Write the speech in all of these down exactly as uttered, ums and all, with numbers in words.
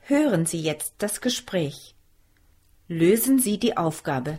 Hören Sie jetzt das Gespräch. Lösen Sie die Aufgabe.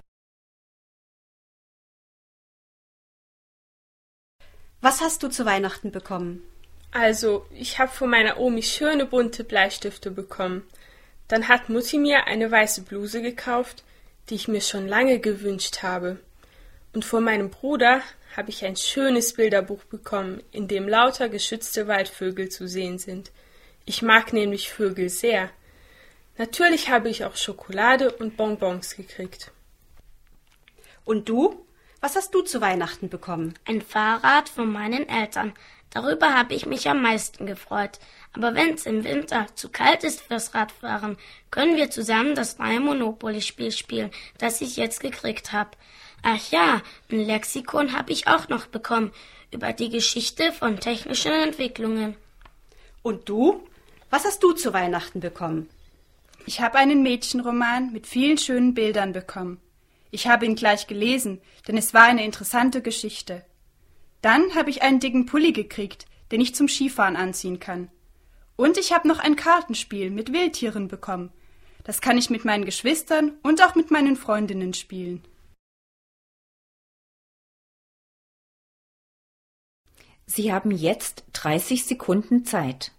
Was hast du zu Weihnachten bekommen? Also, ich habe von meiner Omi schöne bunte Bleistifte bekommen. Dann hat Mutti mir eine weiße Bluse gekauft, die ich mir schon lange gewünscht habe. Und von meinem Bruder habe ich ein schönes Bilderbuch bekommen, in dem lauter geschützte Waldvögel zu sehen sind. Ich mag nämlich Vögel sehr. Natürlich habe ich auch Schokolade und Bonbons gekriegt. Und du? Was hast du zu Weihnachten bekommen? Ein Fahrrad von meinen Eltern. Darüber habe ich mich am meisten gefreut. Aber wenn es im Winter zu kalt ist fürs Radfahren, können wir zusammen das neue Monopoly-Spiel spielen, das ich jetzt gekriegt habe. Ach ja, ein Lexikon habe ich auch noch bekommen über die Geschichte von technischen Entwicklungen. Und du? Was hast du zu Weihnachten bekommen? Ich habe einen Mädchenroman mit vielen schönen Bildern bekommen. Ich habe ihn gleich gelesen, denn es war eine interessante Geschichte. Dann habe ich einen dicken Pulli gekriegt, den ich zum Skifahren anziehen kann. Und ich habe noch ein Kartenspiel mit Wildtieren bekommen. Das kann ich mit meinen Geschwistern und auch mit meinen Freundinnen spielen. Sie haben jetzt dreißig Sekunden Zeit.